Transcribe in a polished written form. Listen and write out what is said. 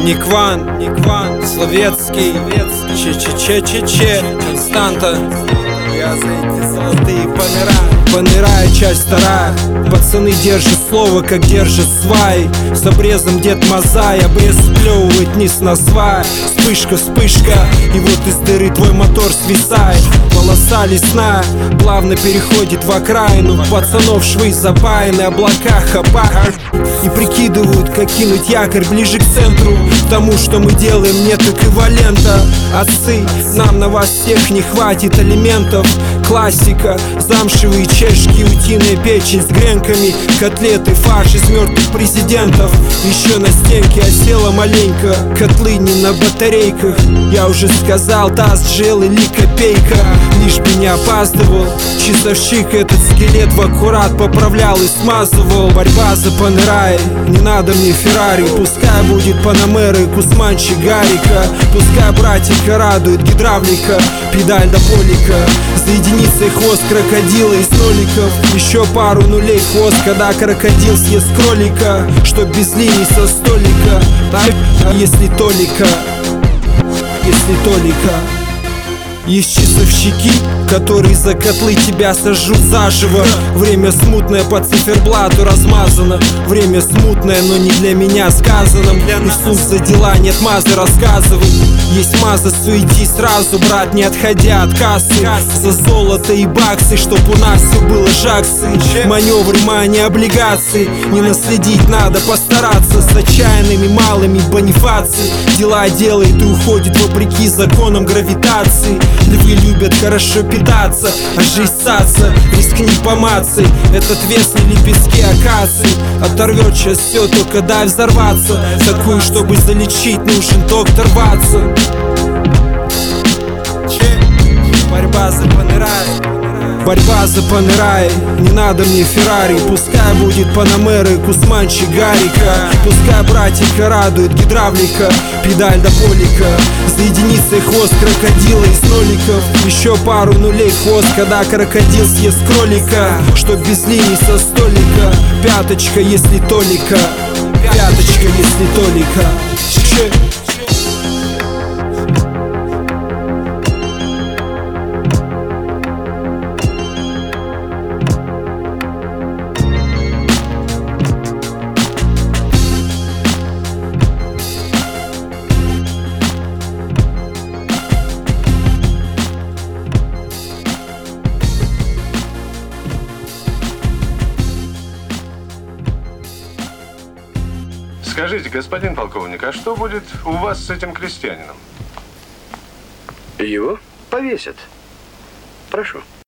Никван, Словецкий, Че, Константа. Я за эти золотые поныраю, часть 2. Пацаны держат слово, как держат свай. С обрезом Дед Мазай, обрез сплевывает вниз на свай. Вспышка, и вот из дыры твой мотор свисает. Полоса лесная плавно переходит в окраину. Пацанов швы запаяны, облака хапают и прикидывают, как кинуть якорь ближе к центру. Тому, что мы делаем, нет эквивалента. Отцы, нам на вас всех не хватит алиментов. Классика, замшевые чешки, утиная печень с гренками, котлеты, фарш из мертвых президентов. Еще на стенке осела маленько, котлы не на батарейках. Я уже сказал, таз, джел или копейка. Лишь бы не опаздывал часовщик, этот скелет в аккурат поправлял и смазывал. Борьба за Панерай, не надо мне Феррари. Пускай будет Панамера, Кусманчик, Гарика. Пускай братика радует гидравлика, педаль до полика. За единицей хвост крокодила из ноликов. Еще пару нулей хвост, когда крокодил съест кролика. Чтоб без линий со столика, если толика. Есть часовщики, которые за котлы тебя сожрут заживо. Время смутное по циферблату размазано. Время смутное, но не для меня сказано. Иисус за дела, нет мазы, рассказывай. Есть маза, суети сразу, брат, не отходя от кассы. За золото и баксы, чтоб у нас все было жаксы. Маневры, мани, облигации. Не наследить надо, постараться. С отчаянными малыми бонифаций. Дела делает и уходит вопреки законам гравитации. Львы любят хорошо питаться, а жизнь саться. Рискни помацей, этот вес не лепестки акации. Оторвет сейчас все, только дай взорваться. Такую, чтобы залечить, нужен доктор Ватсон. Борьба за Панерай, не надо мне Феррари. Пускай будет Панамера, Кусманчик, Гарика. Пускай братика радует гидравлика, педаль до полика. За единицей хвост крокодила из ноликов. Еще пару нулей хвост, когда крокодил съест кролика. Чтоб без линий со столика. Пяточка, если толика. Скажите, господин полковник, а что будет у вас с этим крестьянином? Его повесят. Прошу.